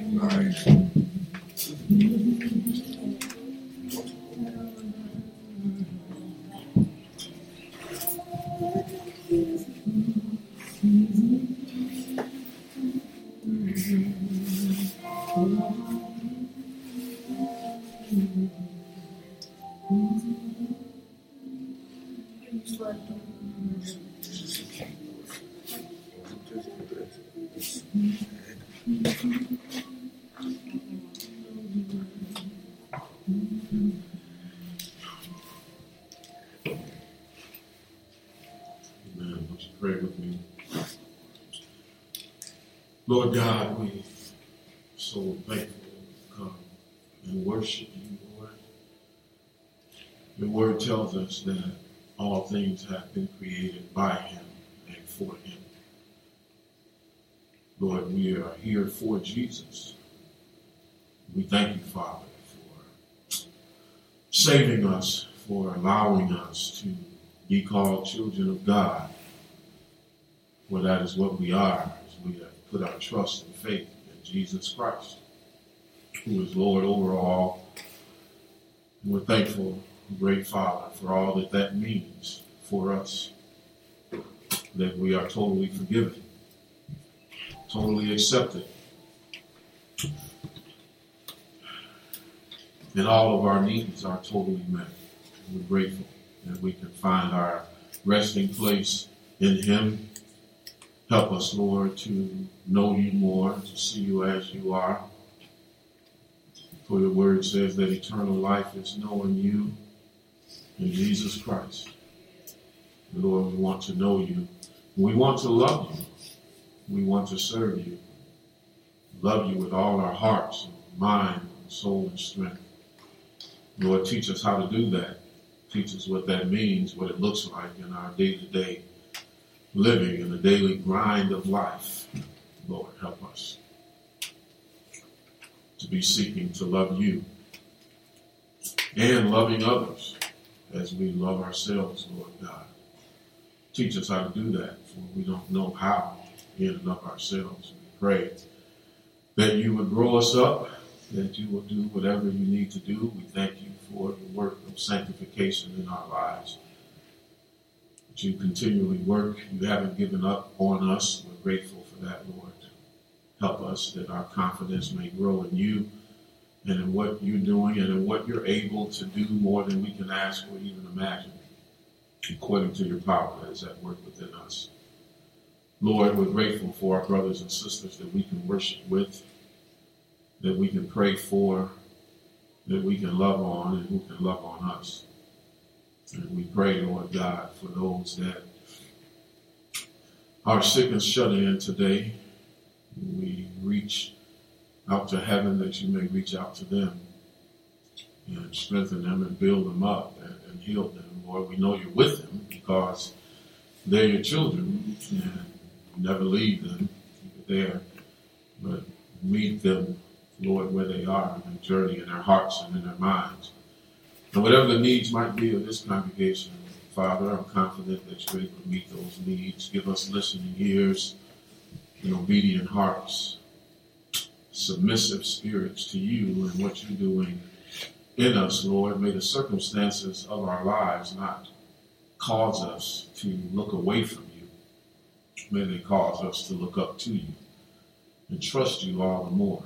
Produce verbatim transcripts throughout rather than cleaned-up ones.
Lord God, we so thankful to come and worship you, Lord. Your word tells us that all things have been created by him and for him. Lord, we are here for Jesus. We thank you, Father, for saving us, for allowing us to be called children of God. For that is what we are, as we have put our trust and faith in Jesus Christ, who is Lord over all. And we're thankful, great Father, for all that that means for us, that we are totally forgiven, totally accepted, and all of our needs are totally met. And we're grateful that we can find our resting place in him. Help us, Lord, to know you more, to see you as you are. For your word says that eternal life is knowing you in Jesus Christ. And Lord, we want to know you. We want to love you. We want to serve you. Love you with all our hearts, and mind, and soul, and strength. Lord, teach us how to do that. Teach us what that means, what it looks like in our day-to-day living, in the daily grind of life. Lord, help us to be seeking to love you and loving others as we love ourselves, Lord God. Teach us how to do that, for we don't know how in and of ourselves. We pray that you would grow us up, that you will do whatever you need to do. We thank you for the work of sanctification in our lives. That you continually work. You haven't given up on us. We're grateful for that, Lord. Help us that our confidence may grow in you and in what you're doing and in what you're able to do more than we can ask or even imagine, according to your power that is at work within us. Lord, we're grateful for our brothers and sisters that we can worship with, that we can pray for, that we can love on, and who can love on us. And we pray, Lord God, for those that are sick and shut in today. We reach out to heaven that you may reach out to them and strengthen them and build them up and, and heal them. Lord, we know you're with them because they're your children and you never leave them. You're there, but meet them, Lord, where they are in their journey, in their hearts and in their minds. And whatever the needs might be of this congregation, Father, I'm confident that you're able to meet those needs. Give us listening ears and obedient hearts, submissive spirits to you and what you're doing in us, Lord. May the circumstances of our lives not cause us to look away from you. May they cause us to look up to you and trust you all the more.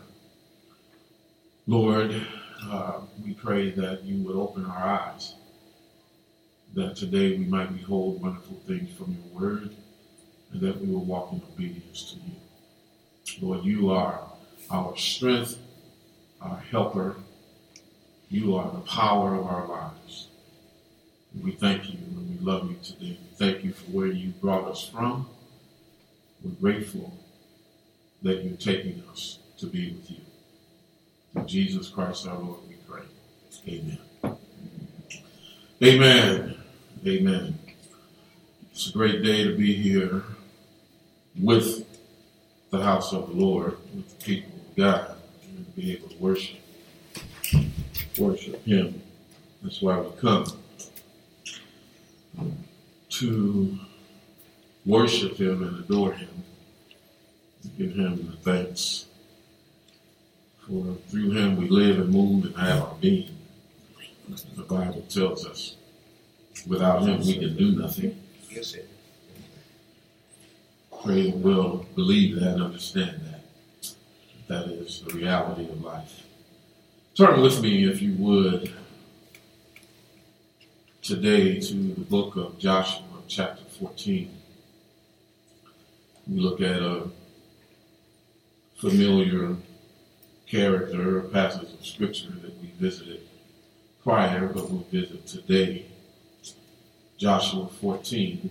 Lord, uh, we pray that you would open our eyes, that today we might behold wonderful things from your word, and that we will walk in obedience to you. Lord, you are our strength, our helper. You are the power of our lives. And we thank you and we love you today. We thank you for where you brought us from. We're grateful that you're taking us to be with you. In Jesus Christ our Lord, we pray. Amen. Amen. Amen. It's a great day to be here with the house of the Lord, with the people of God, and to be able to worship, worship him. That's why we come, to worship him and adore him, to give him the thanks For through him we live and move and have our being. The Bible tells us without him we can do nothing. Yes, it. Pray and will believe that and understand that. That is the reality of life. Turn with me, if you would, today to the book of Joshua, chapter fourteen. We look at a familiar character, a passage of scripture that we visited prior, but we'll visit today. Joshua fourteen.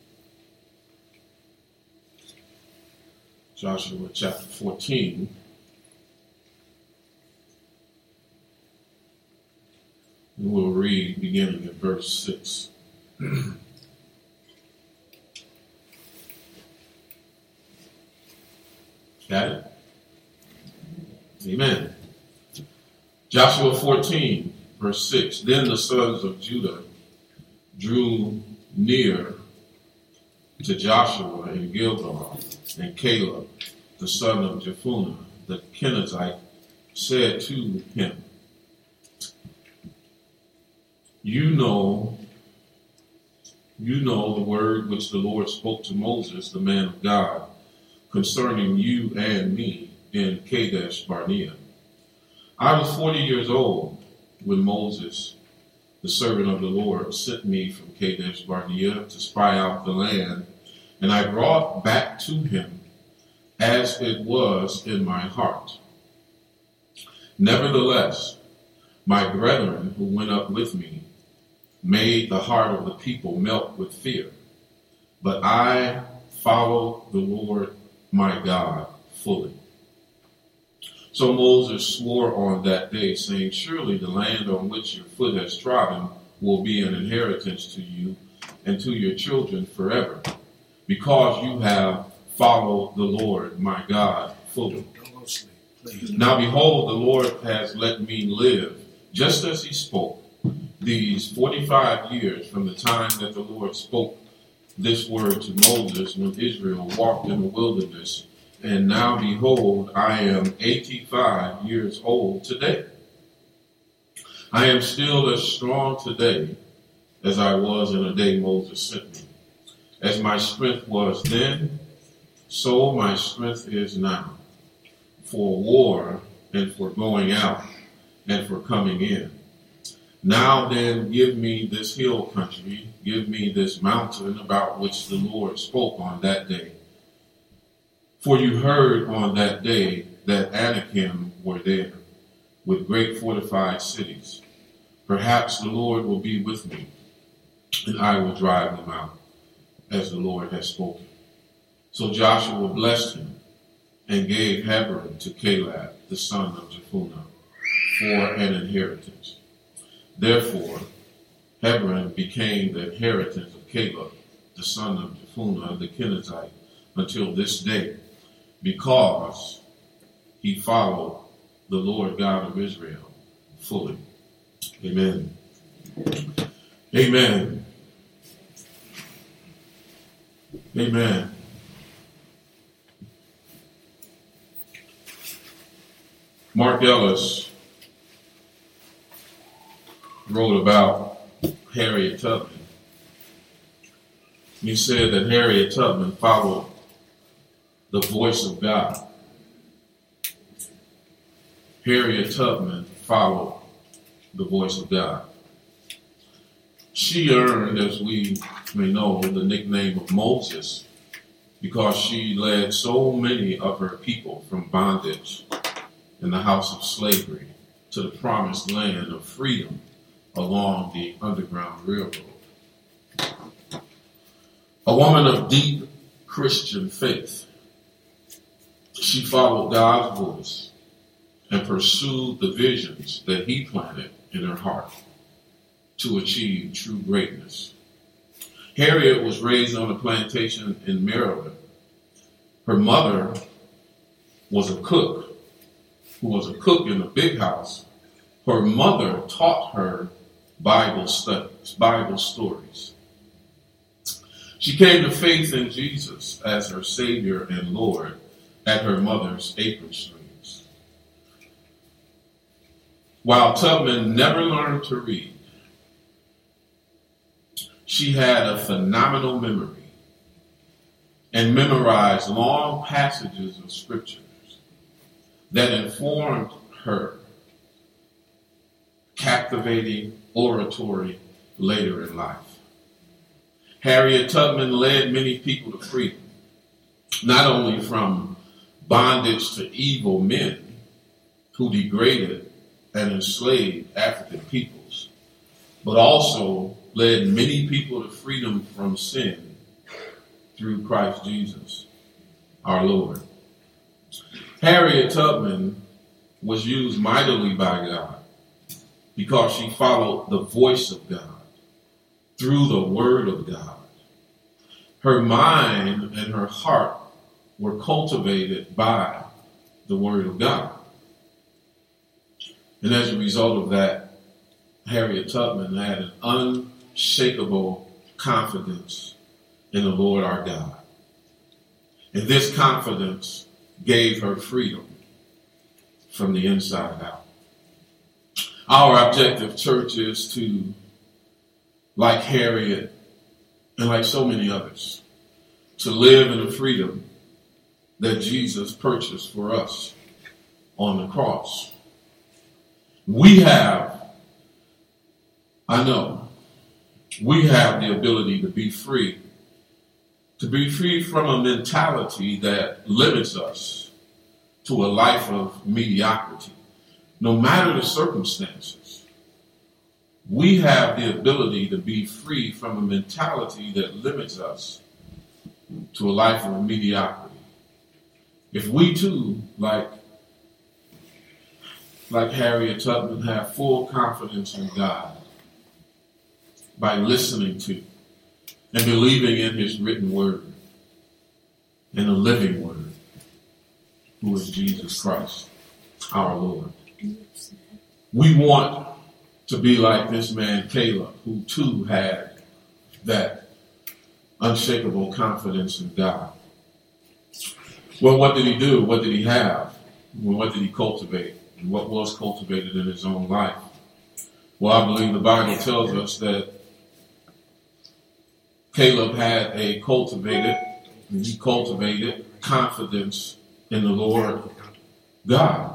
Joshua chapter fourteen. And we'll read beginning at verse six. Got it? Amen. Joshua fourteen, verse six. Then the sons of Judah drew near to Joshua and Gilgal, and Caleb, the son of Jephunneh, the Kenizzite, said to him, You know, you know the word which the Lord spoke to Moses, the man of God, concerning you and me in Kadesh Barnea. I was forty years old when Moses, the servant of the Lord, sent me from Kadesh Barnea to spy out the land, and I brought back to him as it was in my heart. Nevertheless, my brethren who went up with me made the heart of the people melt with fear. But I followed the Lord my God fully. So Moses swore on that day, saying, Surely the land on which your foot has trodden will be an inheritance to you and to your children forever, because you have followed the Lord my God fully. Now behold, the Lord has let me live, just as he spoke, these forty-five years from the time that the Lord spoke this word to Moses when Israel walked in the wilderness. And now behold, I am eighty-five years old today. I am still as strong today as I was in the day Moses sent me. As my strength was then, so my strength is now, for war and for going out and for coming in. Now then, give me this hill country, give me this mountain about which the Lord spoke on that day. For you heard on that day that Anakim were there, with great fortified cities. Perhaps the Lord will be with me, and I will drive them out, as the Lord has spoken. So Joshua blessed him, and gave Hebron to Caleb, the son of Jephunneh, for an inheritance. Therefore, Hebron became the inheritance of Caleb, the son of Jephunneh, the Kenizzite, until this day, because he followed the Lord God of Israel fully. Amen. Amen. Amen. Mark Ellis wrote about Harriet Tubman. He said that Harriet Tubman followed the voice of God. Harriet Tubman followed the voice of God. She earned, as we may know, the nickname of Moses because she led so many of her people from bondage in the house of slavery to the promised land of freedom along the Underground Railroad. A woman of deep Christian faith, she followed God's voice and pursued the visions that he planted in her heart to achieve true greatness. Harriet was raised on a plantation in Maryland. Her mother was a cook, who was a cook in a big house. Her mother taught her Bible studies, Bible stories. She came to faith in Jesus as her Savior and Lord at her mother's apron strings. While Tubman never learned to read, she had a phenomenal memory and memorized long passages of scriptures that informed her captivating oratory later in life. Harriet Tubman led many people to freedom, not only from bondage to evil men who degraded and enslaved African peoples, but also led many people to freedom from sin through Christ Jesus, our Lord. Harriet Tubman was used mightily by God because she followed the voice of God through the word of God. Her mind and her heart were cultivated by the word of God. And as a result of that, Harriet Tubman had an unshakable confidence in the Lord our God. And this confidence gave her freedom from the inside out. Our objective, church, is to, like Harriet and like so many others, to live in the freedom that Jesus purchased for us on the cross. We have, I know, we have the ability to be free, to be free from a mentality that limits us to a life of mediocrity. No matter the circumstances, we have the ability to be free from a mentality that limits us to a life of mediocrity. If we too, like, like Harriet Tubman, have full confidence in God by listening to and believing in his written word and the living word, who is Jesus Christ, our Lord. We want to be like this man Caleb, who too had that unshakable confidence in God. Well, what did he do? What did he have? Well, what did he cultivate? And what was cultivated in his own life? Well, I believe the Bible tells us that Caleb had a cultivated, he cultivated confidence in the Lord God.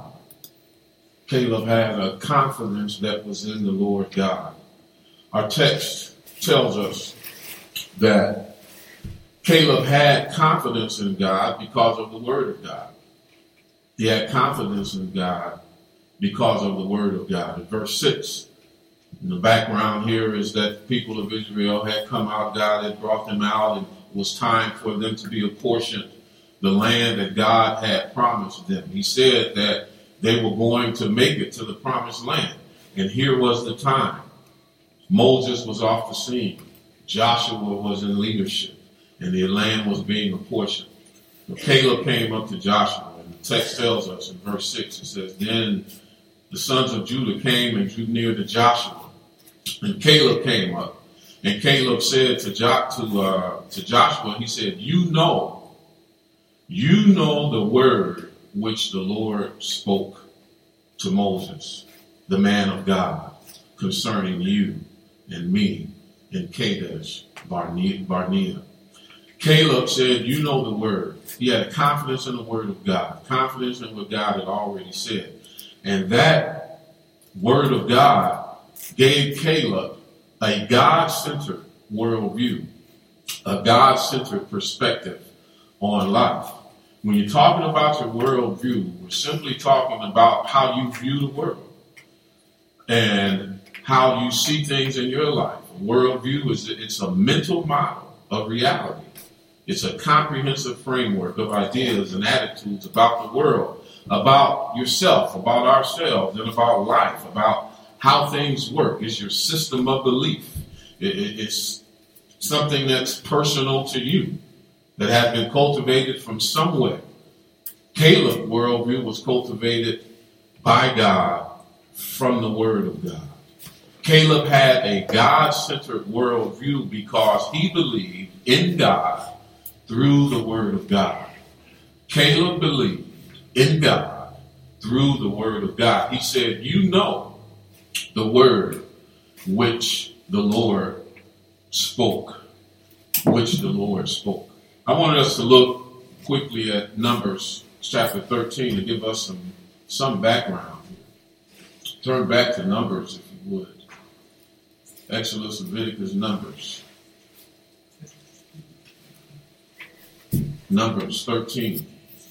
Caleb had a confidence that was in the Lord God. Our text tells us that Caleb had confidence in God because of the word of God. He had confidence in God because of the word of God. In verse six, in the background here is that the people of Israel had come out, God had brought them out, and it was time for them to be apportioned the land that God had promised them. He said that they were going to make it to the promised land. And here was the time. Moses was off the scene. Joshua was in leadership. And the land was being apportioned. But Caleb came up to Joshua. And the text tells us in verse six, it says, then the sons of Judah came and drew near to Joshua. And Caleb came up. And Caleb said to, jo- to, uh, to Joshua, he said, you know, you know the word which the Lord spoke to Moses, the man of God, concerning you and me in Kadesh Barnea. Caleb said, you know the word. He had confidence in the word of God, confidence in what God had already said. And that word of God gave Caleb a God-centered worldview, a God-centered perspective on life. When you're talking about your worldview, we're simply talking about how you view the world and how you see things in your life. A worldview is it's a mental model of reality. It's a comprehensive framework of ideas and attitudes about the world, about yourself, about ourselves, and about life, about how things work. It's your system of belief. It's something that's personal to you, that has been cultivated from somewhere. Caleb's worldview was cultivated by God from the Word of God. Caleb had a God-centered worldview because he believed in God through the Word of God. Caleb believed in God through the Word of God. He said, you know the word which the Lord spoke, which the Lord spoke. I wanted us to look quickly at Numbers chapter thirteen to give us some, some background. Turn back to Numbers, if you would. Exodus, Leviticus, Numbers. Numbers thirteen.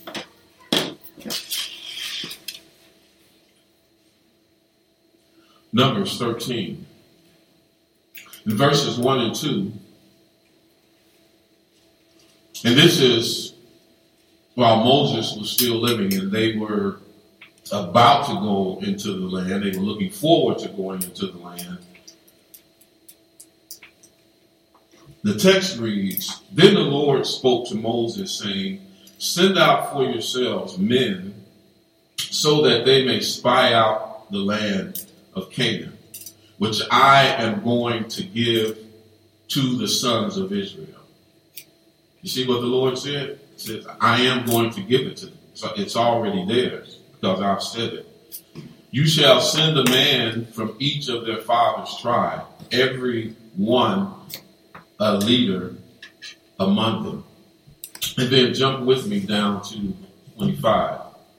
Numbers thirteen. In verses one and two. And this is while Moses was still living and they were about to go into the land. They were looking forward to going into the land. The text reads, Then the Lord spoke to Moses, saying, Send out for yourselves men so that they may spy out the land of Canaan, which I am going to give to the sons of Israel. You see what the Lord said? He says, I am going to give it to them. So it's already theirs because I've said it. You shall send a man from each of their father's tribe, every one a leader among them. And then jump with me down to twenty-five.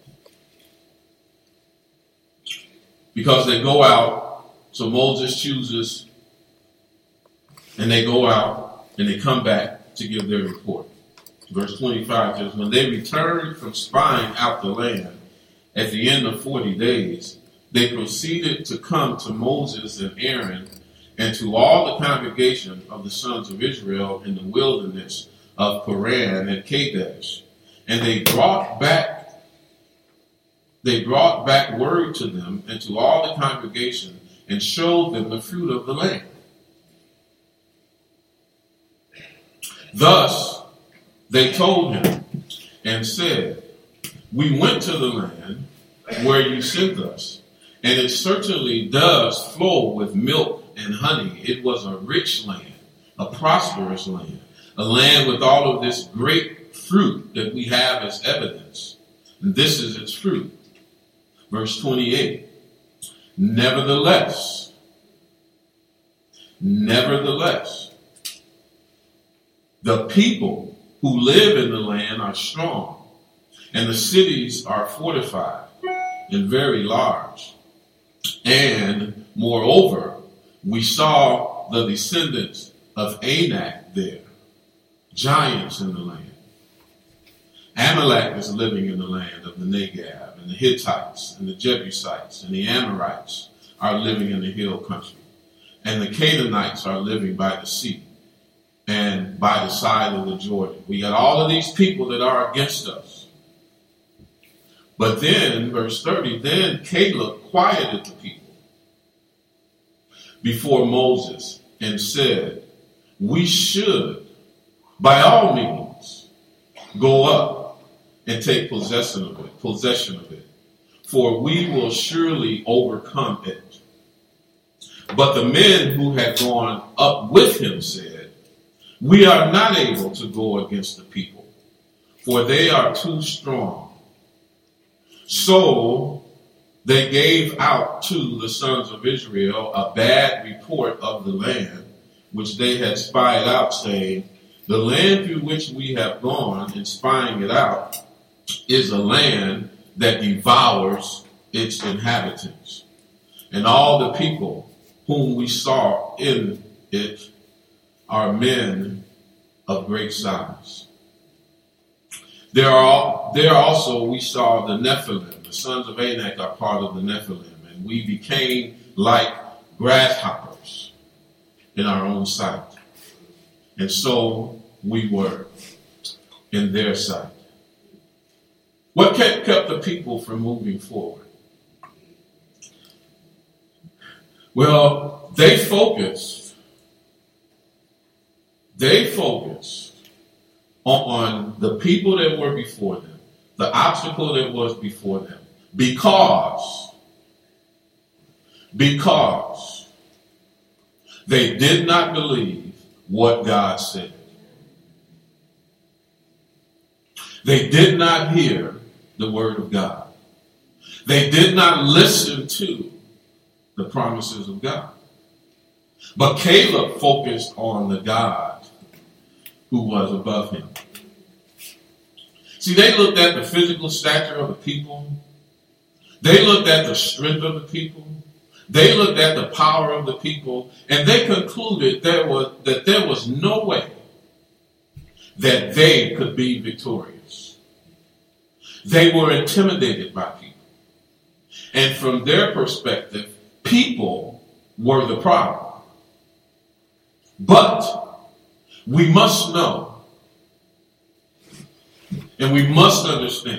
Because they go out, so Moses chooses, and they go out, and they come back to give their report. Verse twenty-five says, When they returned from spying out the land at the end of forty days, they proceeded to come to Moses and Aaron and to all the congregation of the sons of Israel in the wilderness of Paran and Kadesh. And they brought back they brought back word to them and to all the congregation and showed them the fruit of the land. Thus they told him and said, We went to the land where you sent us, and it certainly does flow with milk and honey. It was a rich land, a prosperous land, a land with all of this great fruit that we have as evidence. And this is its fruit. Verse twenty-eight. Nevertheless, nevertheless, the people who live in the land are strong, and the cities are fortified and very large. And moreover, we saw the descendants of Anak there, giants in the land. Amalek is living in the land of the Negab, and the Hittites, and the Jebusites, and the Amorites are living in the hill country. And the Canaanites are living by the sea and by the side of the Jordan. We got all of these people that are against us. But then, verse thirty, then Caleb quieted the people before Moses and said, We should, by all means, go up and take possession of it, possession of it, for we will surely overcome it. But the men who had gone up with him said, We are not able to go against the people, for they are too strong. So they gave out to the sons of Israel a bad report of the land, which they had spied out, saying, The land through which we have gone in spying it out is a land that devours its inhabitants. And all the people whom we saw in it are men of great size. There are there also we saw the Nephilim. The sons of Anak are part of the Nephilim, and we became like grasshoppers in our own sight. And so we were in their sight. What kept, kept the people from moving forward? Well, they focused. They focused on the people that were before them, the obstacle that was before them, because, because they did not believe what God said. They did not hear the word of God. They did not listen to the promises of God. But Caleb focused on the God who was above him. See, they looked at the physical stature of the people. They looked at the strength of the people. They looked at the power of the people, and they concluded there was, that there was no way that they could be victorious. They were intimidated by people. And from their perspective, people were the problem. But we must know, and we must understand,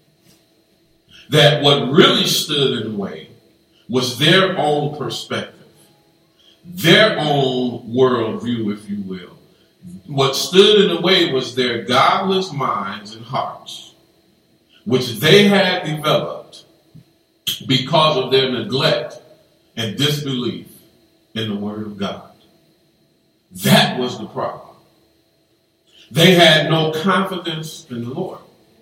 that what really stood in the way was their own perspective, their own worldview, if you will. What stood in the way was their godless minds and hearts, which they had developed because of their neglect and disbelief in the Word of God. That was the problem. They had no confidence in the Lord.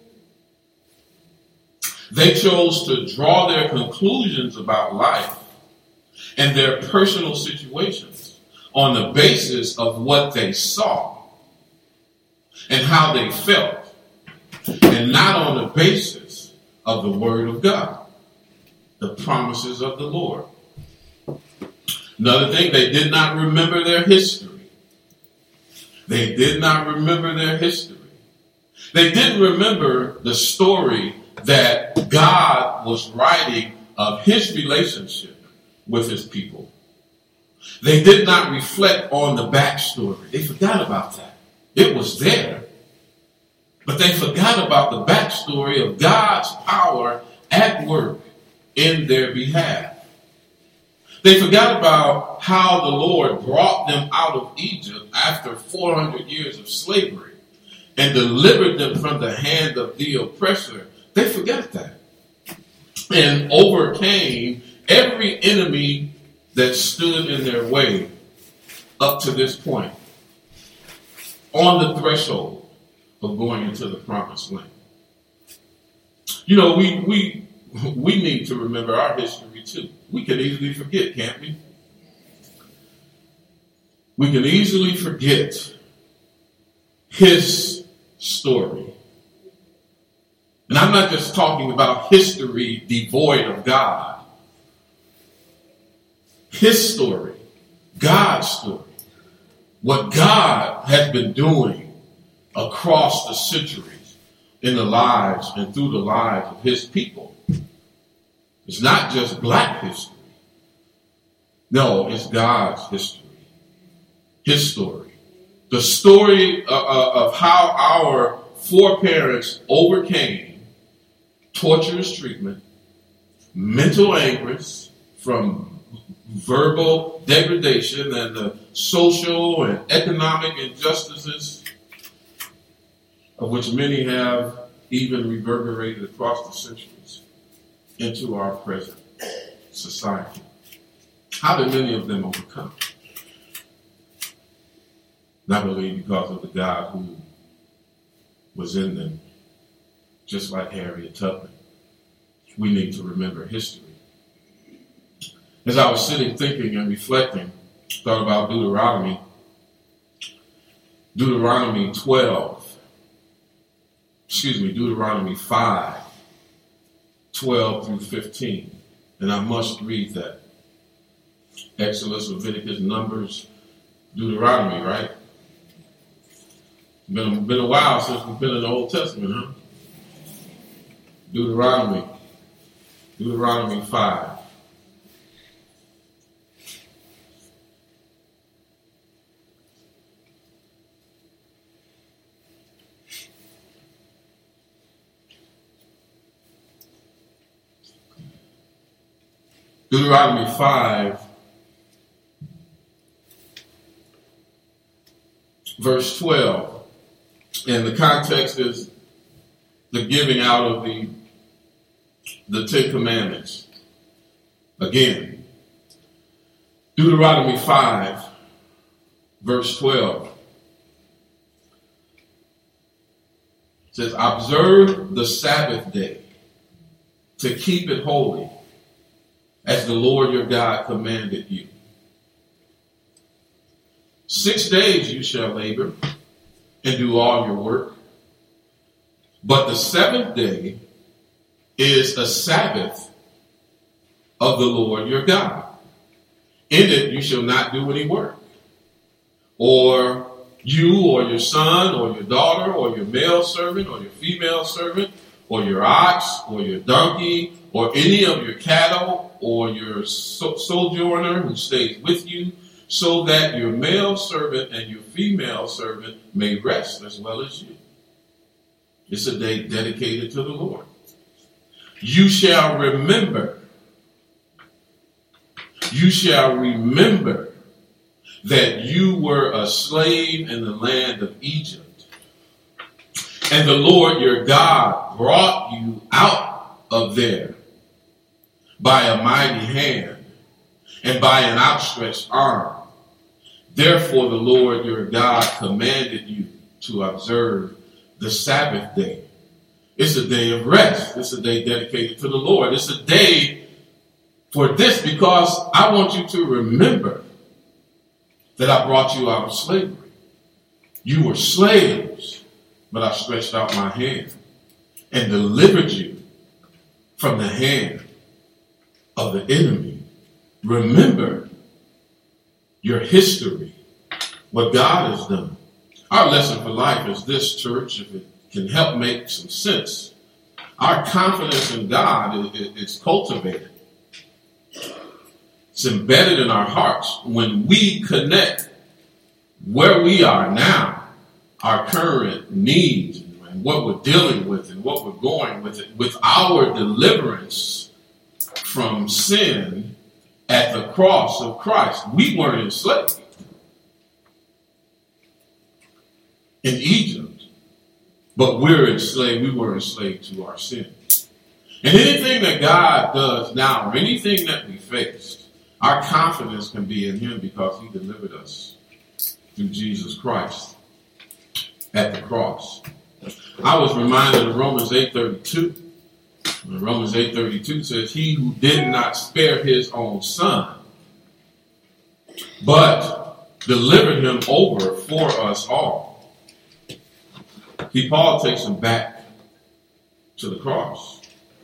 They chose to draw their conclusions about life and their personal situations on the basis of what they saw and how they felt, and not on the basis of the Word of God, the promises of the Lord. Another thing, they did not remember their history. They did not remember their history. They didn't remember the story that God was writing of his relationship with his people. They did not reflect on the backstory. They forgot about that. It was there. But they forgot about the backstory of God's power at work in their behalf. They forgot about how the Lord brought them out of Egypt after four hundred years of slavery and delivered them from the hand of the oppressor. They forgot that and overcame every enemy that stood in their way up to this point on the threshold of going into the promised land. You know, we we we need to remember our history too. We can easily forget, can't we? We can easily forget his story. And I'm not just talking about history devoid of God. His story, God's story, what God has been doing across the centuries in the lives and through the lives of his people. It's not just black history. No, it's God's history, his story. The story uh, uh, of how our foreparents overcame torturous treatment, mental anguish from verbal degradation, and the social and economic injustices of which many have even reverberated across the centuries into our present society. How did many of them overcome? Not only because of the God who was in them, just like Harriet Tubman. We need to remember history. As I was sitting thinking and reflecting, thought about Deuteronomy, Deuteronomy twelve, excuse me, Deuteronomy five, twelve through fifteen. And I must read that. Exodus, Leviticus, Numbers, Deuteronomy, right? Been, been a while since we've been in the Old Testament, huh? Deuteronomy, Deuteronomy five. Deuteronomy five, verse twelve. And the context is the giving out of the, the Ten Commandments. Again, Deuteronomy five, verse twelve. It says, observe the Sabbath day to keep it holy. as the Lord your God commanded you. Six days you shall labor and do all your work. But the seventh day is a Sabbath of the Lord your God. In it you shall not do any work, or you or your son or your daughter or your male servant or your female servant or your ox or your donkey or any of your cattle or your so- sojourner who stays with you, so that your male servant and your female servant may rest as well as you. It's a day dedicated to the Lord. You shall remember, you shall remember that you were a slave in the land of Egypt, and the Lord your God brought you out of there by a mighty hand and by an outstretched arm. Therefore the Lord your God commanded you to observe the Sabbath day. It's a day of rest. It's a day dedicated to the Lord. It's a day for this because I want you to remember that I brought you out of slavery. You were slaves, but I stretched out my hand and delivered you from the hand of the enemy. Remember your history, what God has done. Our lesson for life is this, church, if it can help make some sense. Our confidence in God is, is cultivated. It's embedded in our hearts when we connect where we are now, our current needs, and what we're dealing with and what we're going with it, with our deliverance from sin at the cross of Christ. We weren't enslaved in Egypt, but we're enslaved. We were enslaved to our sin. And anything that God does now, or anything that we faced, our confidence can be in him because he delivered us through Jesus Christ at the cross. I was reminded of Romans eight thirty-two. Romans eight thirty-two says, he who did not spare his own son, but delivered him over for us all. See, Paul takes him back to the cross.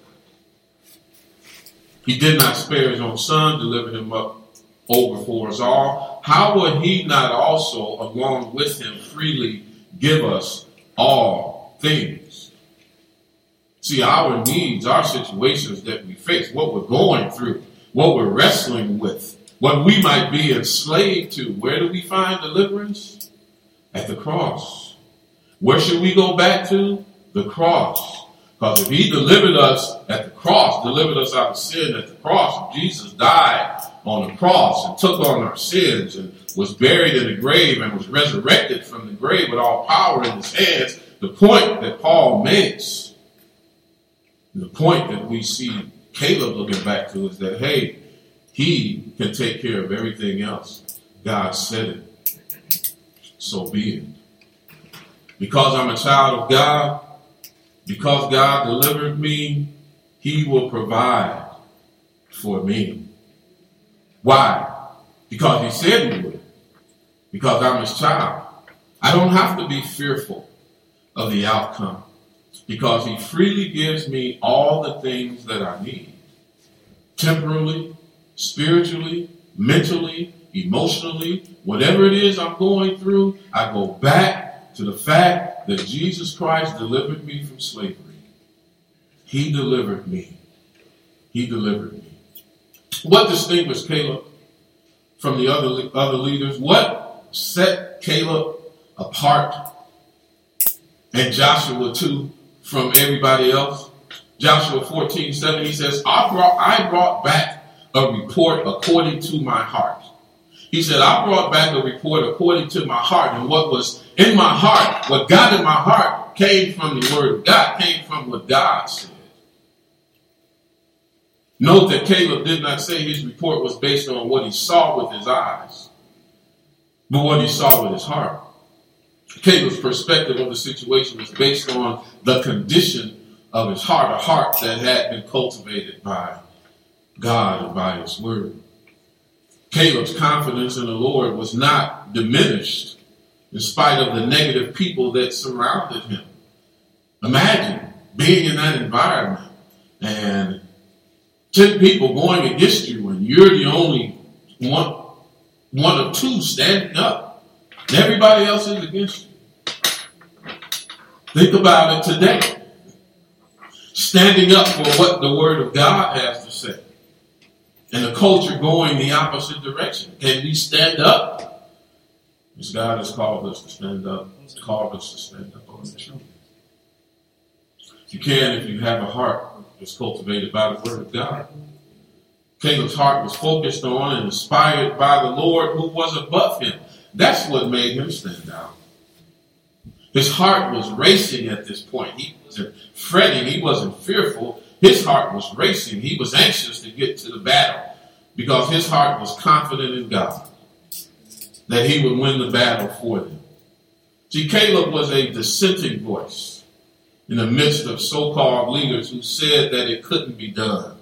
He did not spare his own son, delivered him up over for us all. How would he not also, along with him, freely give us all things? See, our needs, our situations that we face, what we're going through, what we're wrestling with, what we might be enslaved to, where do we find deliverance? At the cross. Where should we go back to? The cross. Because if he delivered us at the cross, delivered us out of sin at the cross, Jesus died on the cross and took on our sins and was buried in the grave and was resurrected from the grave with all power in his hands, the point that Paul makes, the point that we see Caleb looking back to is that, hey, he can take care of everything else. God said it. So be it. Because I'm a child of God, because God delivered me, he will provide for me. Why? Because he said he would. Because I'm his child. I don't have to be fearful of the outcome. Because he freely gives me all the things that I need. Temporally, spiritually, mentally, emotionally, whatever it is I'm going through, I go back to the fact that Jesus Christ delivered me from slavery. He delivered me. He delivered me. What distinguished Caleb from the other, other leaders? What set Caleb apart and Joshua too from everybody else? Joshua fourteen seven, he says, I brought, I brought back a report according to my heart. He said, I brought back a report according to my heart. And what was in my heart, what got in my heart, came from the word of God, came from what God said. Note that Caleb did not say his report was based on what he saw with his eyes, but what he saw with his heart. Caleb's perspective of the situation was based on the condition of his heart, a heart that had been cultivated by God and by his word. Caleb's confidence in the Lord was not diminished in spite of the negative people that surrounded him. Imagine being in that environment and ten people going against you and you're the only one, one of two standing up. And everybody else is against you. Think about it today. Standing up for what the Word of God has to say. And the culture going the opposite direction. Can we stand up? Because God has called us to stand up. He's called us to stand up on the truth. You can if you have a heart that's cultivated by the Word of God. Caleb's heart was focused on and inspired by the Lord who was above him. That's what made him stand out. His heart was racing at this point. He wasn't fretting. He wasn't fearful. His heart was racing. He was anxious to get to the battle because his heart was confident in God that he would win the battle for them. See, Caleb was a dissenting voice in the midst of so-called leaders who said that it couldn't be done.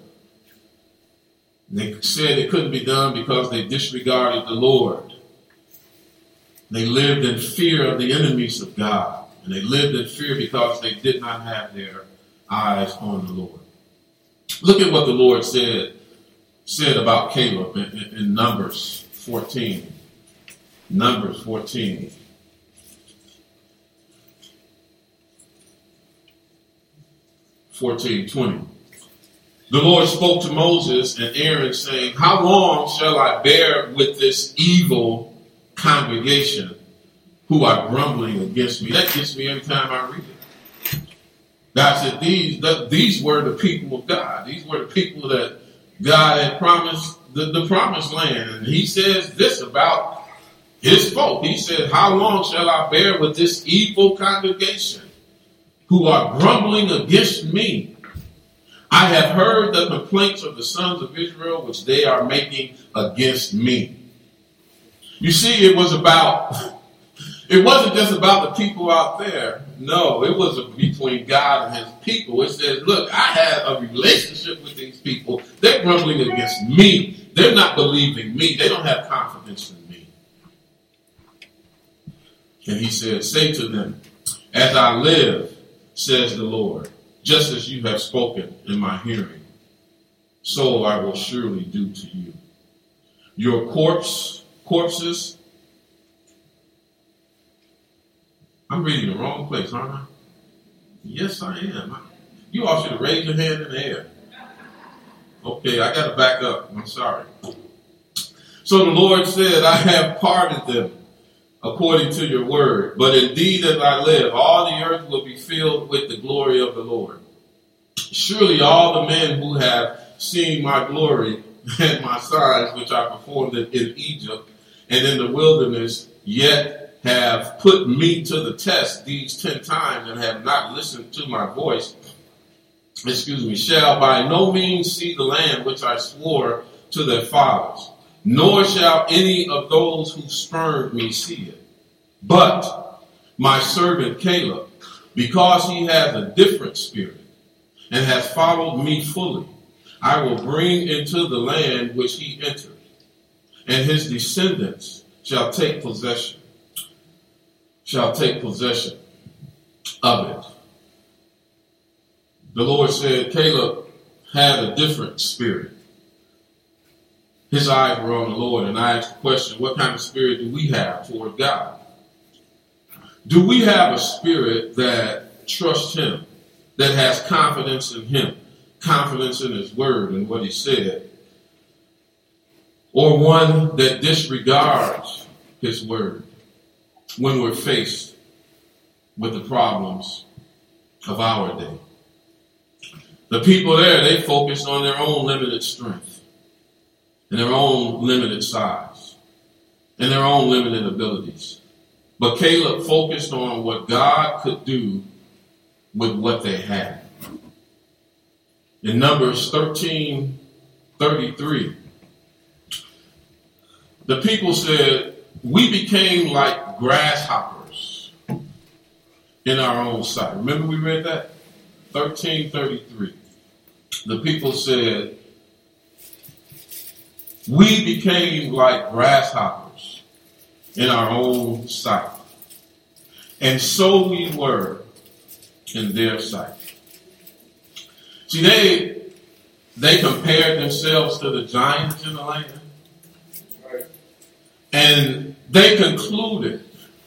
They said it couldn't be done because they disregarded the Lord. They lived in fear of the enemies of God. And they lived in fear because they did not have their eyes on the Lord. Look at what the Lord said, said about Caleb in, in, in Numbers fourteen. Numbers fourteen. fourteen twenty. The Lord spoke to Moses and Aaron, saying, how long shall I bear with this evil congregation who are grumbling against me? That gets me every time I read it. God said, these, the, these were the people of God. These were the people that God had promised the, the promised land. And he says this about his folk. He said, how long shall I bear with this evil congregation who are grumbling against me? I have heard the complaints of the sons of Israel, which they are making against me. You see, it was about, it wasn't just about the people out there. No, it was between God and his people. It says, look, I have a relationship with these people. They're grumbling against me. They're not believing me. They don't have confidence in me. And he said, say to them, as I live, says the Lord, just as you have spoken in my hearing, so I will surely do to you. Your corpse, corpses, I'm reading the wrong place, aren't I? Yes, I am. You all should have raised your hand in the air. Okay, I got to back up. I'm sorry. So the Lord said, I have parted them according to your word. But indeed, as I live, all the earth will be filled with the glory of the Lord. Surely all the men who have seen my glory and my signs, which I performed in, in Egypt and in the wilderness, yet have put me to the test these ten times and have not listened to my voice, excuse me, shall by no means see the land which I swore to their fathers, nor shall any of those who spurned me see it. But my servant Caleb, because he has a different spirit and has followed me fully, I will bring into the land which he entered, and his descendants shall take possession, shall take possession of it. The Lord said Caleb had a different spirit. His eyes were on the Lord, and I asked the question, what kind of spirit do we have toward God? Do we have a spirit that trusts him, that has confidence in him, confidence in his word and what he said? Or one that disregards his word when we're faced with the problems of our day? The people there, they focused on their own limited strength and their own limited size and their own limited abilities. But Caleb focused on what God could do with what they had. In Numbers thirteen thirty-three, the people said, we became like grasshoppers in our own sight. Remember we read that? thirteen thirty-three. The people said, we became like grasshoppers in our own sight. And so we were in their sight. See, they, they compared themselves to the giants in the land. And they concluded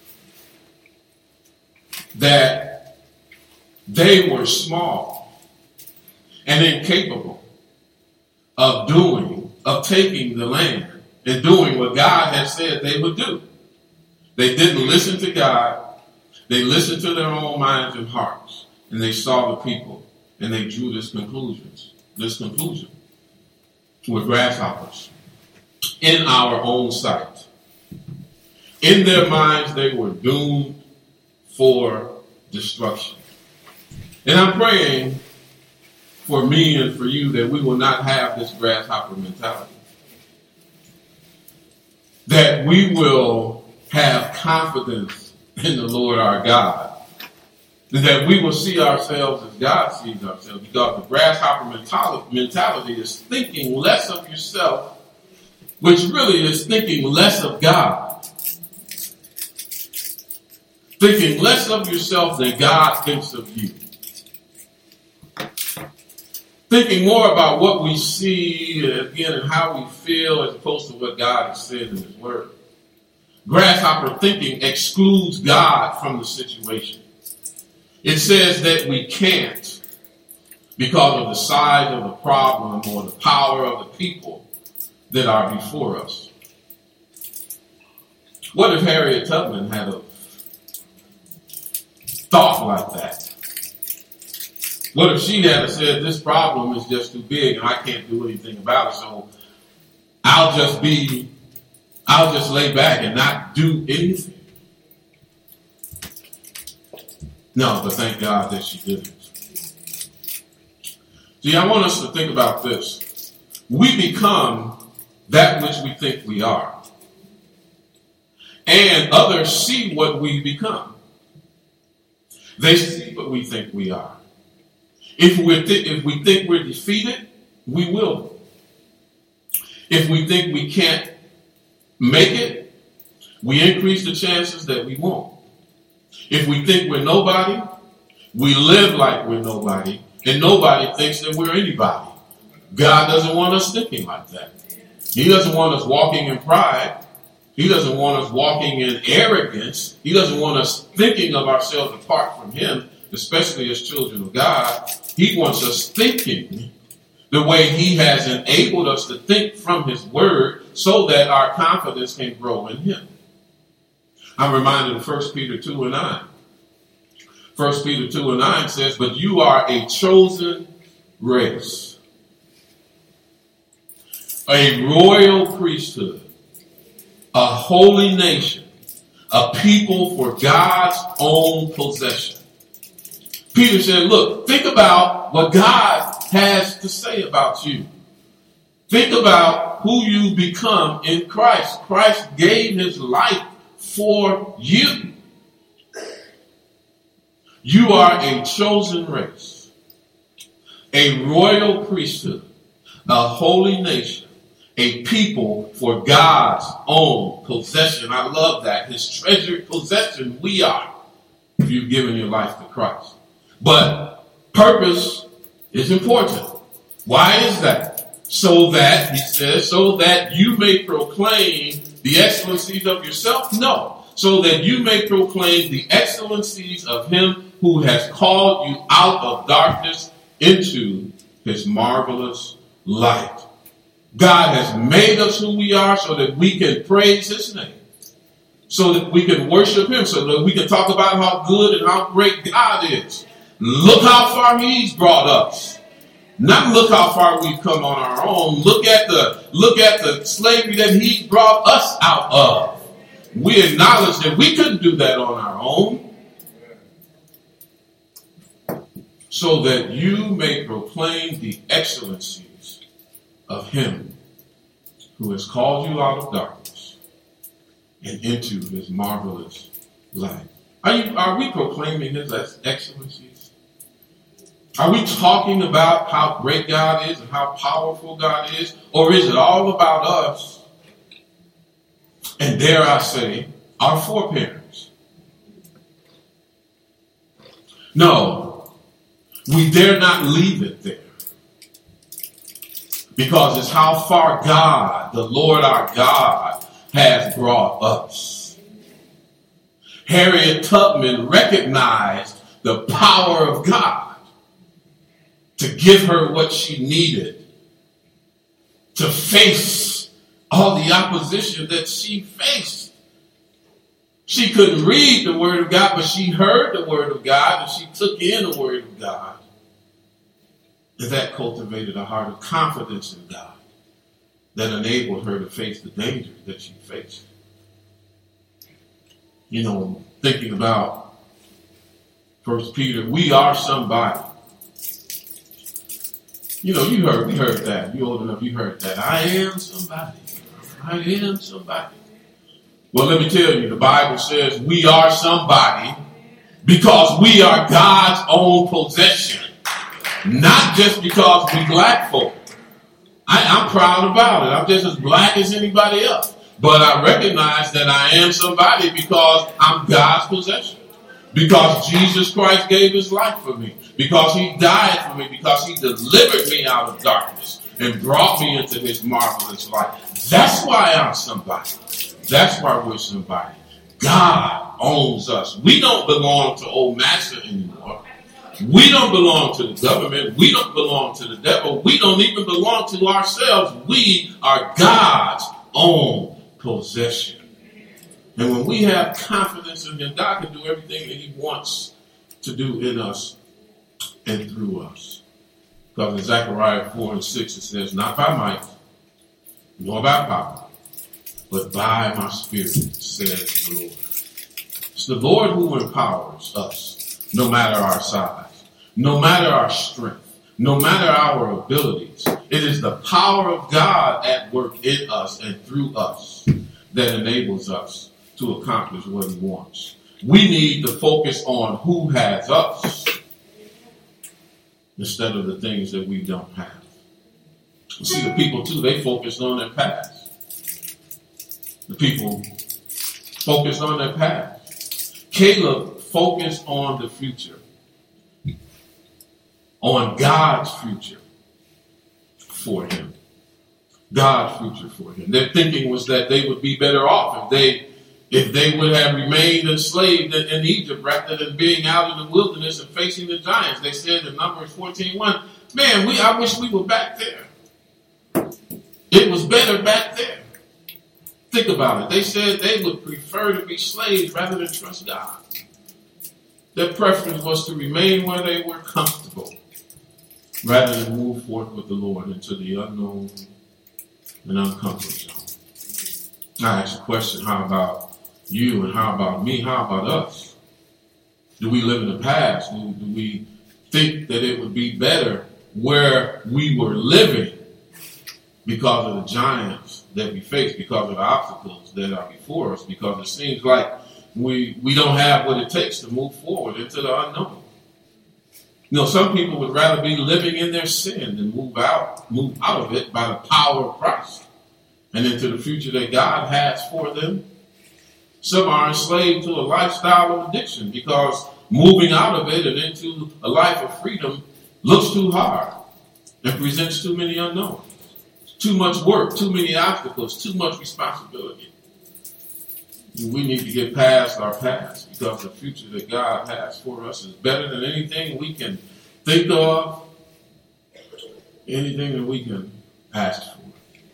that they were small and incapable of doing, of taking the land and doing what God had said they would do. They didn't listen to God. They listened to their own minds and hearts, and they saw the people, and they drew this conclusions, this conclusion. We're grasshoppers in our own sight. In their minds, they were doomed for destruction. And I'm praying for me and for you that we will not have this grasshopper mentality. That we will have confidence in the Lord our God. That we will see ourselves as God sees ourselves. Because the grasshopper mentality is thinking less of yourself, which really is thinking less of God. Thinking less of yourself than God thinks of you. Thinking more about what we see, again, and how we feel as opposed to what God has said in His Word. Grasshopper thinking excludes God from the situation. It says that we can't because of the size of the problem or the power of the people that are before us. What if Harriet Tubman had a thought like that? What if she had said, this problem is just too big and I can't do anything about it, so I'll just be, I'll just lay back and not do anything? No, but thank God that she didn't. See, I want us to think about this. We become that which we think we are. And others see what we become. They see what we think we are. If we th- if we think we're defeated, we will. If we think we can't make it, we increase the chances that we won't. If we think we're nobody, we live like we're nobody, and nobody thinks that we're anybody. God doesn't want us thinking like that. He doesn't want us walking in pride. He doesn't want us walking in arrogance. He doesn't want us thinking of ourselves apart from Him, especially as children of God. He wants us thinking the way He has enabled us to think from His Word so that our confidence can grow in Him. I'm reminded of First Peter two and nine. First Peter two and nine says, but you are a chosen race, a royal priesthood, a holy nation, a people for God's own possession. Peter said, look, think about what God has to say about you. Think about who you become in Christ. Christ gave His life for you. You are a chosen race, a royal priesthood, a holy nation, a people for God's own possession. I love that. His treasured possession we are, if you've given your life to Christ. But purpose is important. Why is that? So that, he says, so that you may proclaim the excellencies of yourself? No. So that you may proclaim the excellencies of Him who has called you out of darkness into His marvelous light. God has made us who we are so that we can praise His name. So that we can worship Him. So that we can talk about how good and how great God is. Look how far He's brought us. Not look how far we've come on our own. Look at the, look at the slavery that He brought us out of. We acknowledge that we couldn't do that on our own. So that you may proclaim the excellencies of Him who has called you out of darkness and into His marvelous light. Are you, are we proclaiming His excellencies? Are we talking about how great God is and how powerful God is? Or is it all about us? And dare I say, our foreparents? No, we dare not leave it there. Because it's how far God, the Lord our God, has brought us. Harriet Tubman recognized the power of God to give her what she needed to face all the opposition that she faced. She couldn't read the Word of God, but she heard the Word of God and she took in the Word of God. And that cultivated a heart of confidence in God that enabled her to face the danger that she faced. You know, thinking about First Peter, we are somebody. You know, you heard, we heard that. You old enough, you heard that. I am somebody. I am somebody. Well, let me tell you, the Bible says we are somebody because we are God's own possession. Not just because we black folk. I, I'm proud about it. I'm just as black as anybody else. But I recognize that I am somebody because I'm God's possession. Because Jesus Christ gave his life for me. Because he died for me. Because he delivered me out of darkness and brought me into his marvelous light. That's why I'm somebody. That's why we're somebody. God owns us. We don't belong to old master anymore. We don't belong to the government. We don't belong to the devil. We don't even belong to ourselves. We are God's own possession. And when we have confidence in him, God can do everything that he wants to do in us and through us. Because in Zechariah four and six it says, not by might, nor by power, but by my spirit, says the Lord. It's the Lord who empowers us, no matter our size, no matter our strength, no matter our abilities. It is the power of God at work in us and through us that enables us to accomplish what he wants. We need to focus on who has us instead of the things that we don't have. You see, the people too, they focused on their past. The people focused on their past. Caleb focused on the future, on God's future for him. God's future for him. Their thinking was that they would be better off if they if they would have remained enslaved in, in Egypt rather than being out in the wilderness and facing the giants. They said in Numbers fourteen one, man, we I wish we were back there. It was better back there. Think about it. They said they would prefer to be slaves rather than trust God. Their preference was to remain where they were comfortable rather than move forth with the Lord into the unknown and uncomfortable zone. I ask a question, how about you and how about me? How about us? Do we live in the past? Do, do we think that it would be better where we were living because of the giants that we face, because of the obstacles that are before us, because it seems like we we don't have what it takes to move forward into the unknown? You know, some people would rather be living in their sin than move out, move out of it by the power of Christ and into the future that God has for them. Some are enslaved to a lifestyle of addiction because moving out of it and into a life of freedom looks too hard and presents too many unknowns. Too much work, too many obstacles, too much responsibility. We need to get past our past because the future that God has for us is better than anything we can think of, anything that we can ask for.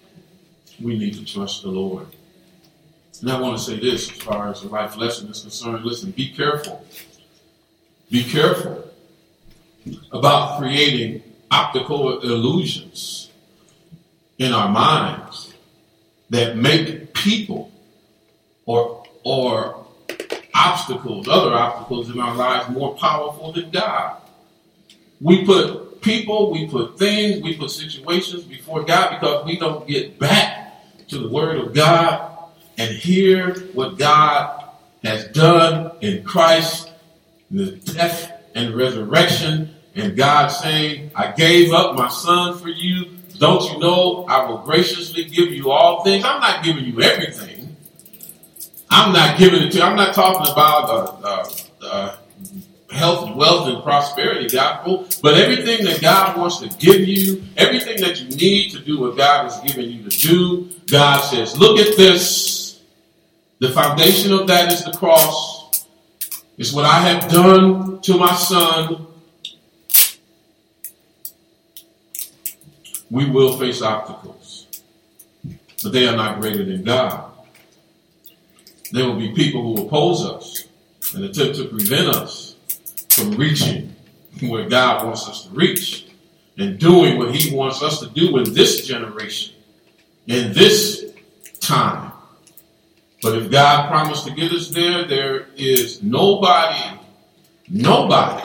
We need to trust the Lord. And I want to say this as far as the life lesson is concerned. Listen, be careful. Be careful about creating optical illusions in our minds that make people or or obstacles, other obstacles in our lives more powerful than God. We put people, we put things, we put situations before God because we don't get back to the Word of God and hear what God has done in Christ, the death and resurrection, and God saying, I gave up my son for you. Don't you know I will graciously give you all things? I'm not giving you everything. I'm not giving it to you. I'm not talking about uh, uh, uh, health, wealth, and prosperity gospel, but everything that God wants to give you, everything that you need to do what God has given you to do, God says, look at this. The foundation of that is the cross. It's what I have done to my son. We will face obstacles, but they are not greater than God. There will be people who oppose us and attempt to prevent us from reaching where God wants us to reach and doing what he wants us to do in this generation, in this time. But if God promised to get us there, there is nobody, nobody,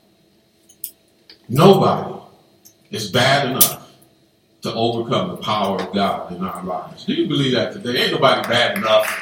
nobody is bad enough to overcome the power of God in our lives. Do you believe that today? Ain't nobody bad enough.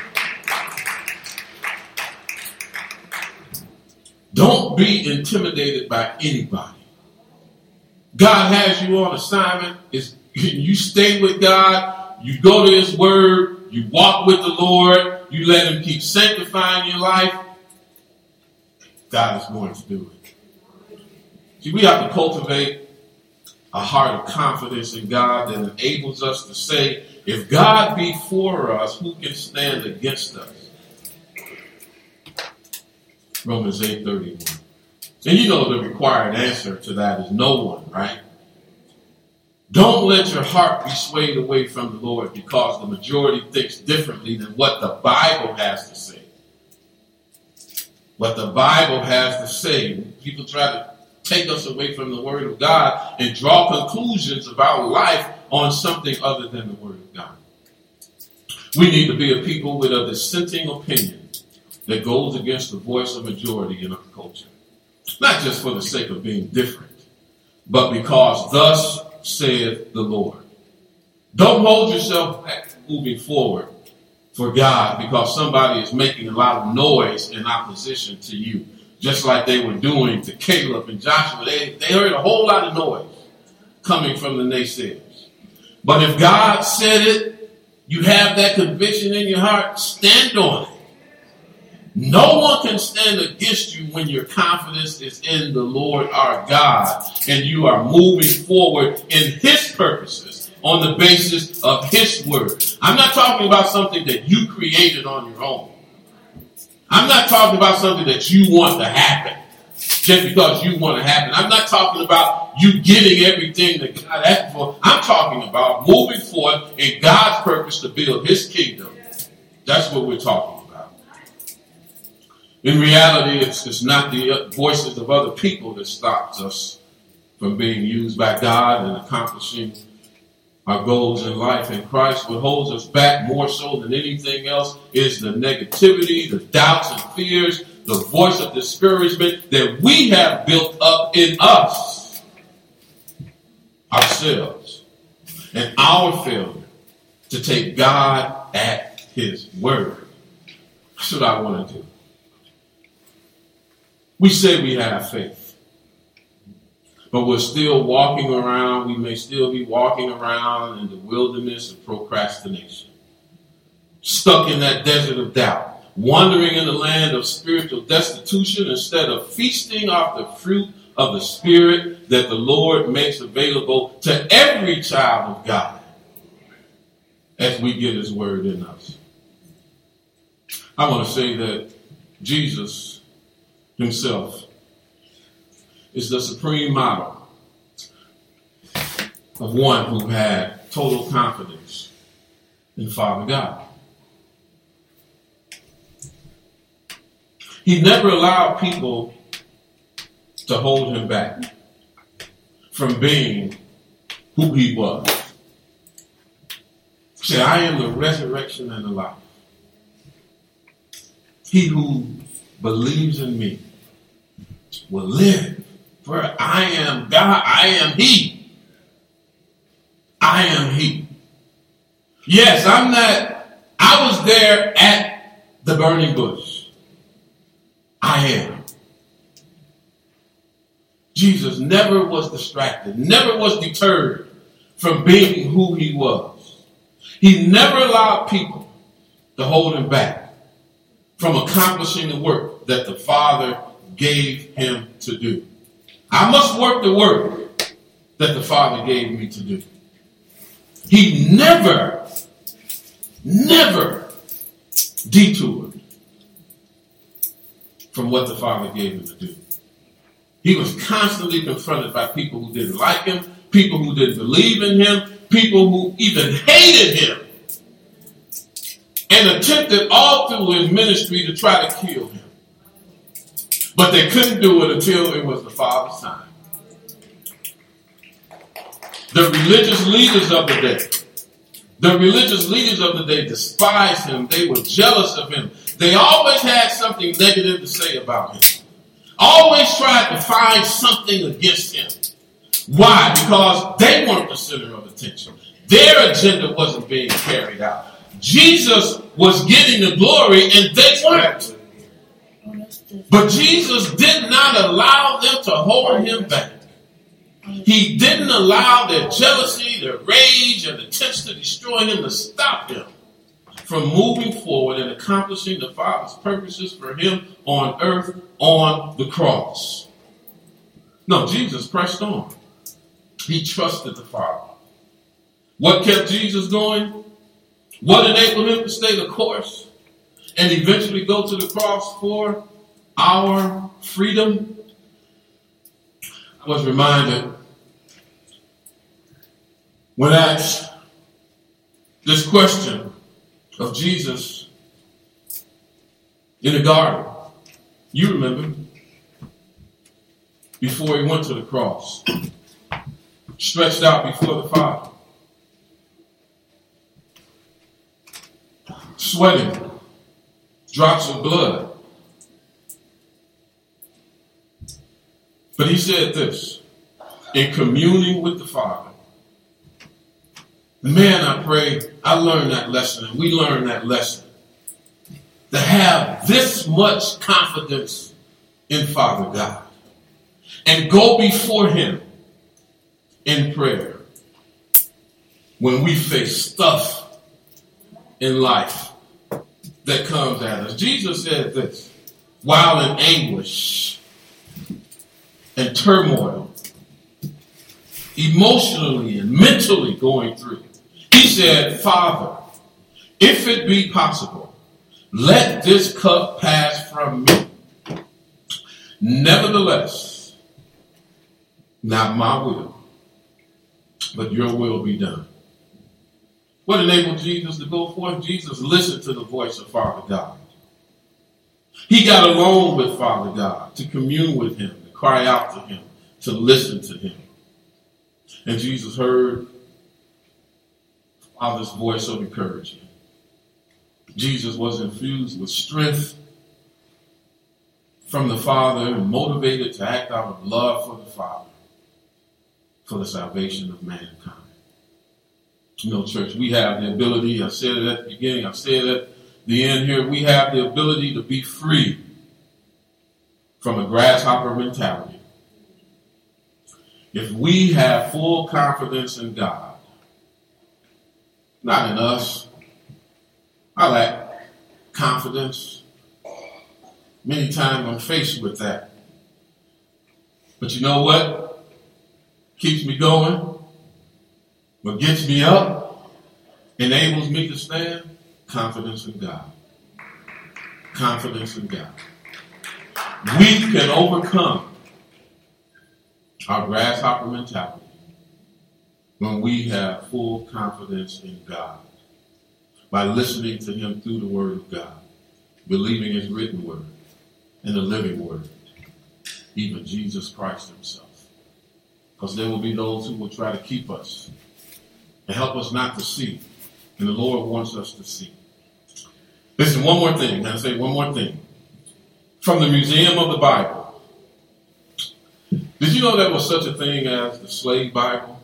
Don't be intimidated by anybody. God has you on assignment. It's, you stay with God. You go to his word. You walk with the Lord. You let him keep sanctifying your life. God is going to do it. See, we have to cultivate a heart of confidence in God that enables us to say, if God be for us, who can stand against us? Romans eight thirty-one. And you know the required answer to that is no one, right? Don't let your heart be swayed away from the Lord because the majority thinks differently than what the Bible has to say. What the Bible has to say. People try to take us away from the Word of God and draw conclusions about life on something other than the Word of God. We need to be a people with a dissenting opinion that goes against the voice of majority in our culture. Not just for the sake of being different, but because thus saith the Lord. Don't hold yourself back from moving forward for God because somebody is making a lot of noise in opposition to you. Just like they were doing to Caleb and Joshua. They, they heard a whole lot of noise coming from the naysayers. But if God said it, you have that conviction in your heart, stand on it. No one can stand against you when your confidence is in the Lord our God and you are moving forward in his purposes on the basis of his word. I'm not talking about something that you created on your own. I'm not talking about something that you want to happen just because you want to happen. I'm not talking about you getting everything that God asked for. I'm talking about moving forward in God's purpose to build his kingdom. That's what we're talking about. In reality, it's, it's not the voices of other people that stops us from being used by God and accomplishing our goals in life in Christ. What holds us back more so than anything else is the negativity, the doubts and fears, the voice of discouragement that we have built up in us, ourselves, and our failure to take God at his word. That's what I want to do. We say we have faith. But we're still walking around, we may still be walking around in the wilderness of procrastination. Stuck in that desert of doubt. Wandering in the land of spiritual destitution instead of feasting off the fruit of the Spirit that the Lord makes available to every child of God as we get his word in us. I want to say that Jesus himself is the supreme model of one who had total confidence in Father God. He never allowed people to hold him back from being who he was. He said, I am the resurrection and the life. He who believes in me will live. For I am God, I am he. I am he. Yes, I'm not, I was there at the burning bush. I am. Jesus never was distracted, never was deterred from being who he was. He never allowed people to hold him back from accomplishing the work that the Father gave him to do. I must work the work that the Father gave me to do. He never, never detoured from what the Father gave him to do. He was constantly confronted by people who didn't like him, people who didn't believe in him, people who even hated him, and attempted all through his ministry to try to kill him. But they couldn't do it until it was the Father's time. The religious leaders of the day, the religious leaders of the day despised him. They were jealous of him. They always had something negative to say about him. Always tried to find something against him. Why? Because they weren't the center of attention. Their agenda wasn't being carried out. Jesus was getting the glory and they weren't. But Jesus did not allow them to hold him back. He didn't allow their jealousy, their rage, and attempts to destroy him to stop him from moving forward and accomplishing the Father's purposes for him on earth on the cross. No, Jesus pressed on. He trusted the Father. What kept Jesus going? What enabled him to stay the course and eventually go to the cross for our freedom? I was reminded when asked this question of Jesus in the garden. You remember, before he went to the cross, stretched out before the Father, sweating drops of blood. But he said this, in communing with the Father. Man, I pray I learned that lesson, and we learned that lesson. To have this much confidence in Father God and go before him in prayer when we face stuff in life that comes at us. Jesus said this, while in anguish and turmoil, emotionally and mentally going through, he said, Father, if it be possible, let this cup pass from me. Nevertheless, not my will, but your will be done. What enabled Jesus to go forth? Jesus listened to the voice of Father God. He got alone with Father God to commune with him, to cry out to him, to listen to him. And Jesus heard Father's voice of encouragement. Jesus was infused with strength from the Father and motivated to act out of love for the Father, for the salvation of mankind. You know, church, we have the ability, I said it at the beginning, I said it at the end here, we have the ability to be free from a grasshopper mentality. If we have full confidence in God, not in us, I lack confidence. Many times I'm faced with that. But you know what keeps me going? What gets me up, enables me to stand? Confidence in God. Confidence in God. We can overcome our grasshopper mentality when we have full confidence in God by listening to him through the word of God, believing his written word and the living word, even Jesus Christ himself. Because there will be those who will try to keep us and help us not to see. And the Lord wants us to see. Listen, one more thing. Can I say one more thing? From the Museum of the Bible. Did you know there was such a thing as the slave Bible?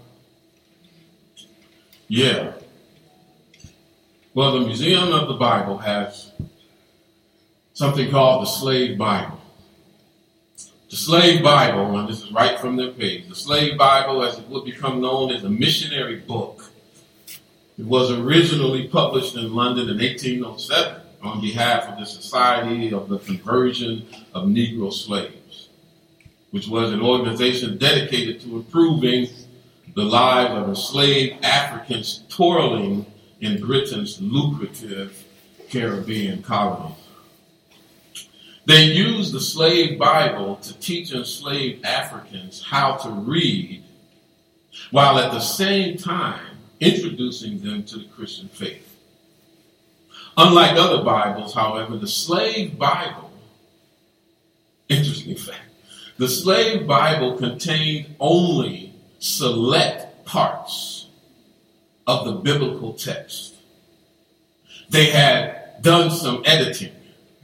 Yeah. Well, the Museum of the Bible has something called the Slave Bible. The Slave Bible, and this is right from their page, the Slave Bible, as it would become known as a missionary book, it was originally published in London in eighteen oh seven on behalf of the Society of the Conversion of Negro Slaves, which was an organization dedicated to improving the lives of enslaved Africans toiling in Britain's lucrative Caribbean colonies. They used the Slave Bible to teach enslaved Africans how to read, while at the same time introducing them to the Christian faith. Unlike other Bibles, however, the Slave Bible, interesting fact, the Slave Bible contained only select parts of the biblical text. They had done some editing,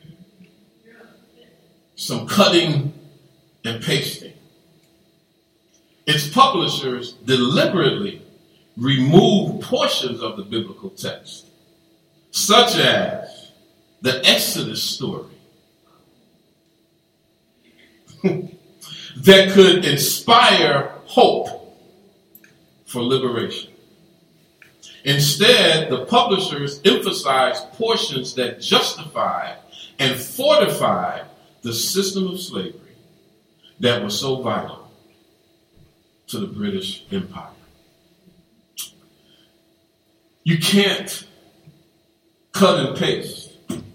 some cutting and pasting. Its publishers deliberately removed portions of the biblical text, such as the Exodus story, that could inspire hope for liberation. Instead, the publishers emphasized portions that justified and fortified the system of slavery that was so vital to the British Empire. You can't cut and paste,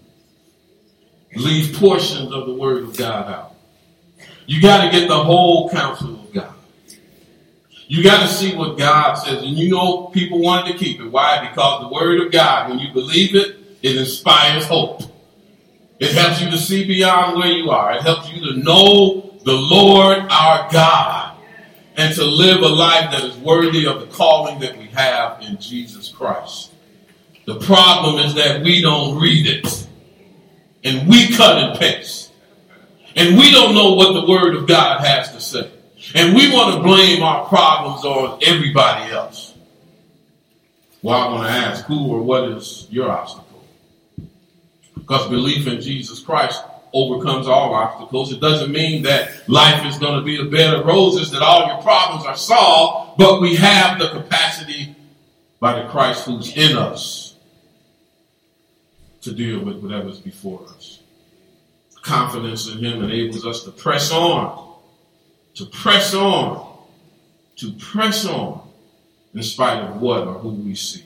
leave portions of the Word of God out. You got to get the whole counsel of God. You got to see what God says. And you know people wanted to keep it. Why? Because the Word of God, when you believe it, it inspires hope. It helps you to see beyond where you are. It helps you to know the Lord our God and to live a life that is worthy of the calling that we have in Jesus Christ. The problem is that we don't read it. And we cut and paste. And we don't know what the Word of God has to say. And we want to blame our problems on everybody else. Well, I want to ask, who or what is your obstacle? Because belief in Jesus Christ overcomes all obstacles. It doesn't mean that life is going to be a bed of roses, that all your problems are solved, but we have the capacity by the Christ who's in us to deal with whatever's before us. Confidence in Him enables us to press on, to press on, to press on in spite of what or who we see.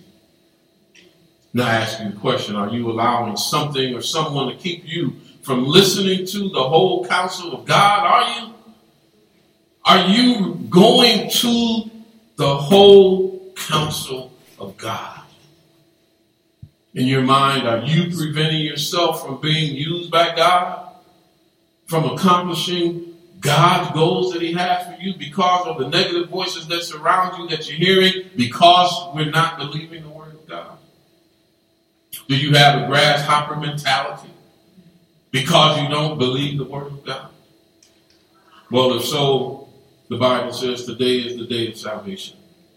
Now I ask you the question, are you allowing something or someone to keep you from listening to the whole counsel of God? Are you? Are you going to the whole counsel of God? In your mind, are you preventing yourself from being used by God? From accomplishing God's goals that He has for you because of the negative voices that surround you that you're hearing because we're not believing the Word of God? Do you have a grasshopper mentality because you don't believe the Word of God? Well, if so, the Bible says today is the day of salvation.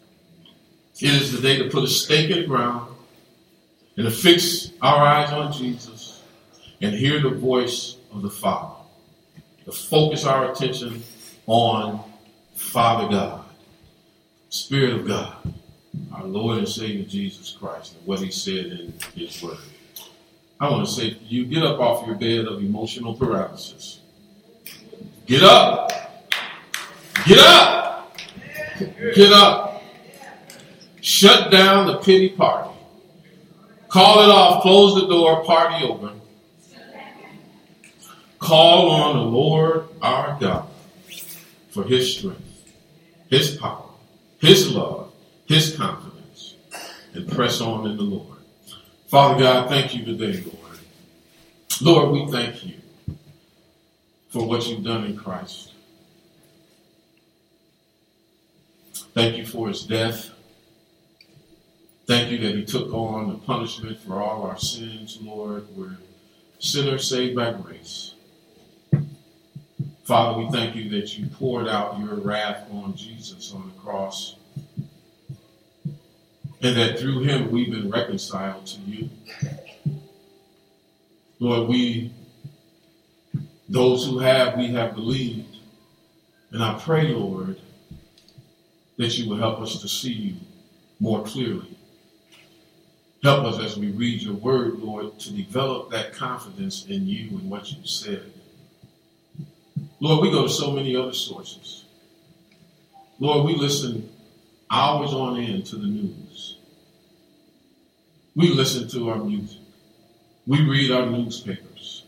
It is the day to put a stake in the ground and to fix our eyes on Jesus and hear the voice of the Father. To focus our attention on Father God, Spirit of God, our Lord and Savior Jesus Christ, and what He said in His Word. I want to say to you, get up off your bed of emotional paralysis. Get up. Get up. Get up. Shut down the pity party. Call it off. Close the door. Party over. Call on the Lord our God for His strength, His power, His love, His confidence, and press on in the Lord. Father God, thank you today, Lord. Lord, we thank you for what you've done in Christ. Thank you for His death. Thank you that He took on the punishment for all our sins, Lord. We're sinners saved by grace. Father, we thank you that you poured out your wrath on Jesus on the cross, and that through Him we've been reconciled to you. Lord, we, those who have, we have believed, And I pray, Lord, that you will help us to see you more clearly. Help us as we read your word, Lord, to develop that confidence in you and what you said. Lord, we go to so many other sources. Lord, we listen hours on end to the news. We listen to our music. We read our newspapers.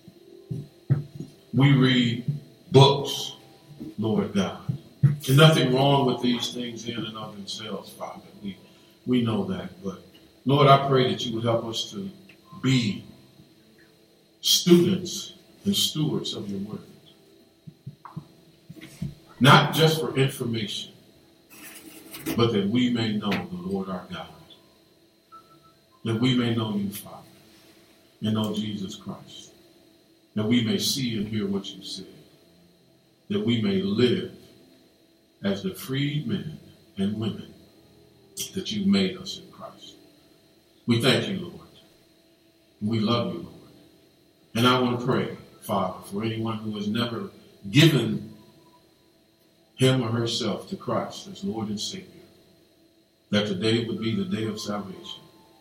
We read books, Lord God. There's nothing wrong with these things in and of themselves, Father. We, we know that. But, Lord, I pray that you would help us to be students and stewards of your word. Not just for information, but that we may know the Lord our God. That we may know you, Father, and know Jesus Christ. That we may see and hear what you said. That we may live as the freed men and women that you made us in Christ. We thank you, Lord. We love you, Lord. And I want to pray, Father, for anyone who has never given him or herself to Christ as Lord and Savior, that today would be the day of salvation.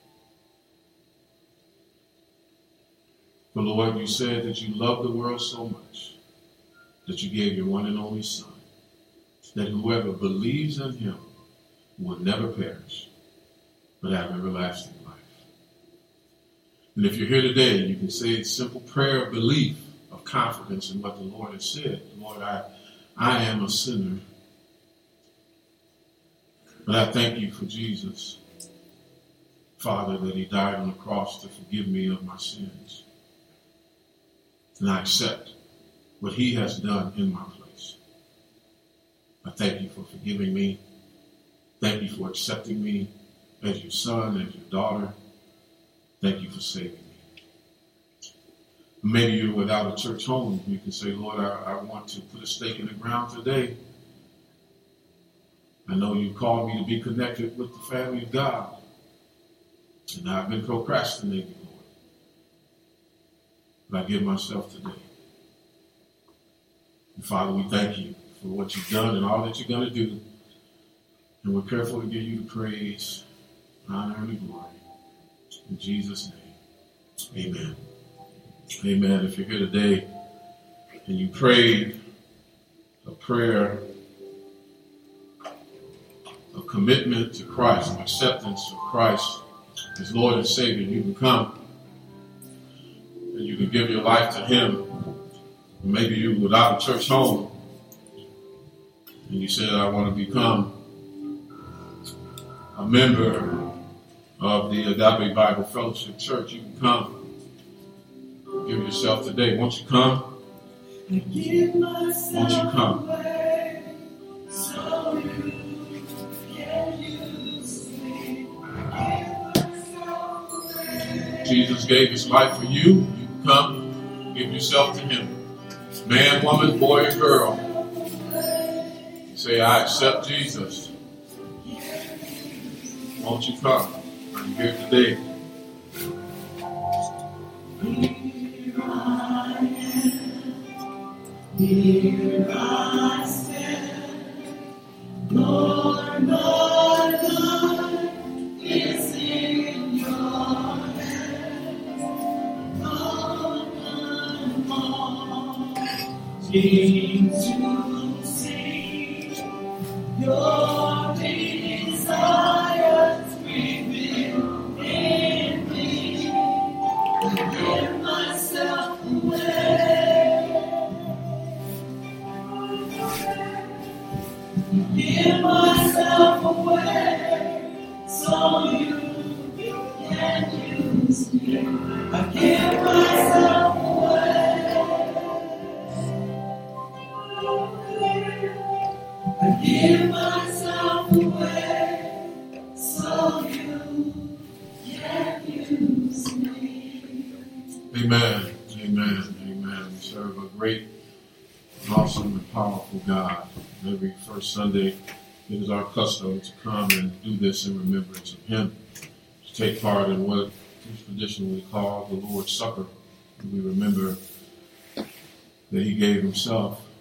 For Lord, you said that you loved the world so much that you gave your one and only Son, that whoever believes in him will never perish, but have everlasting life. And if you're here today, you can say a simple prayer of belief, of confidence in what the Lord has said. Lord, I, I am a sinner, but I thank you for Jesus, Father, that he died on the cross to forgive me of my sins. And I accept what he has done in my place. I thank you for forgiving me. Thank you for accepting me as your son, as your daughter. Thank you for saving me. Maybe you're without a church home. You can say, Lord, I, I want to put a stake in the ground today. I know you called me to be connected with the family of God. And I've been procrastinating, Lord. But I give myself today. And Father, we thank you for what you've done and all that you're going to do. And we're careful to give you the praise, honor, and the glory. In Jesus' name, amen. Amen. If you're here today and you prayed a prayer of commitment to Christ, of acceptance of Christ as Lord and Savior, you can come and you can give your life to him. Maybe you're without a church home and you said, I want to become a member of the Agape Bible Fellowship Church. You can come. Give yourself today. Won't you come? Won't you come? Jesus gave his life for you. You can come. Give yourself to him. Man, woman, boy, or girl. You say, I accept Jesus. Won't you come? I'm here today. Here I am, here I stand, Lord, my life is in your hands. Come, come, King to see your desires revealed in me. Give myself away. Give myself away so you can use me. I give myself away. I give myself away so you can use me. Amen. Amen. Amen. We serve a great, awesome, and powerful God. Every first Sunday, it is our custom to come and do this in remembrance of him. To take part in what is traditionally called the Lord's Supper. We remember that he gave himself